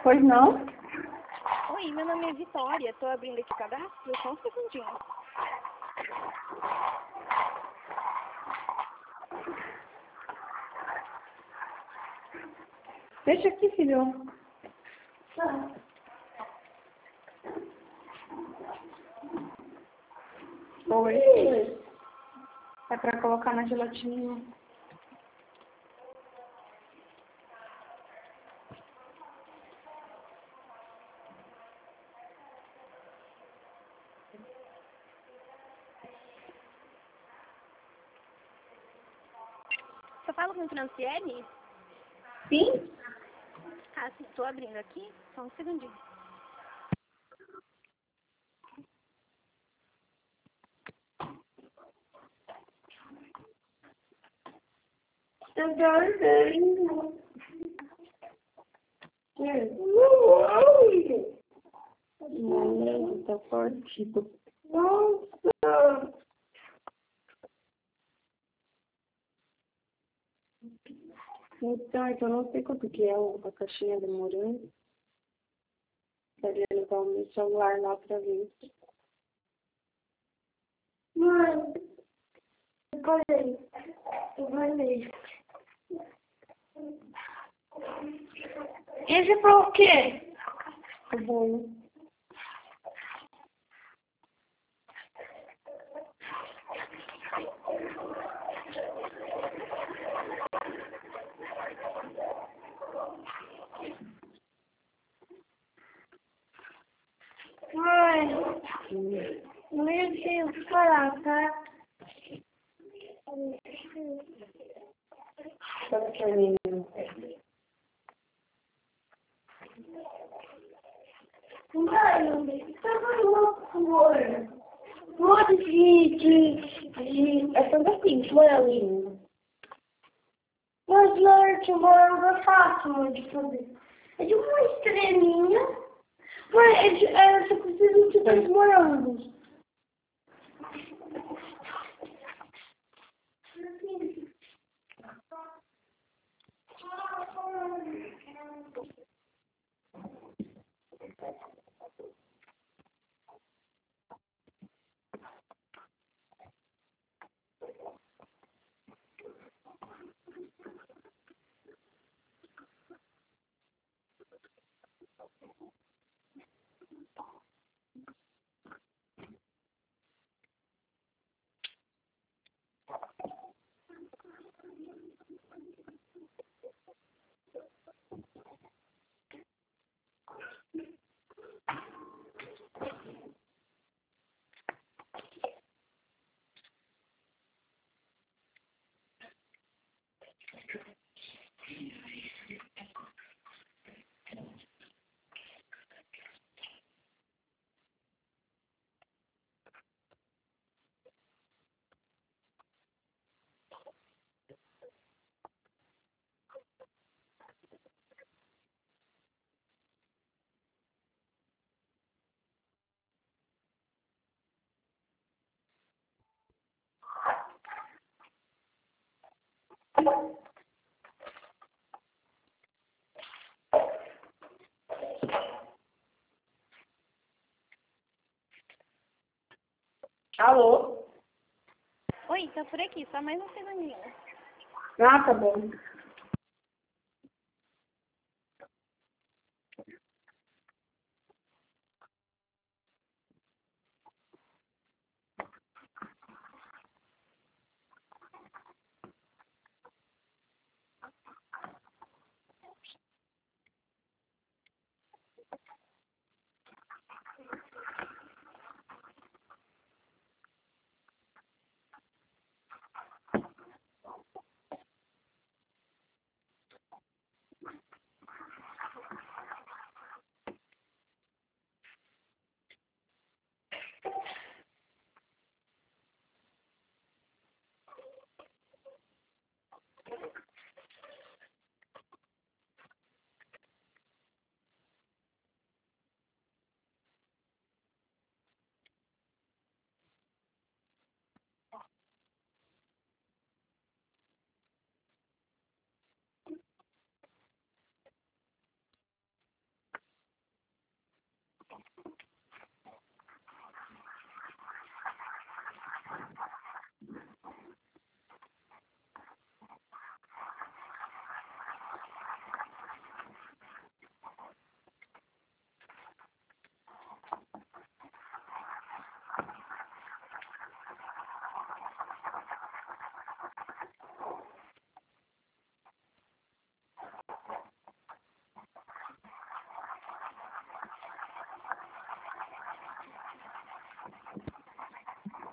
Pois não? Oi, meu nome é Vitória. Tô abrindo aqui o cadastro. Só um segundinho. Deixa aqui, filho. Tá. Oi. É pra colocar na gelatina. Você fala com o Franciele? Sim? Ah, sim. Tô abrindo aqui. Só um segundinho. Tá dormindo. Não, tá forte. Nossa. Então, é que eu não sei quanto que é a caixinha de morango. Queria levar o meu celular lá pra ver. Mãe, eu falei. Esse foi o quê? Tá bom. Mãe, não sei o que falar, tá? Sabe que a menina? Mãe, tava uma cor. Cor de... É tudo assim, moranguinho. Mas leite, morango é fácil de fazer. É de uma estrelinha. Mas você precisa de 2 morangos. Alô? Oi, tá por aqui. Só mais um segundinho. Ah, tá bom.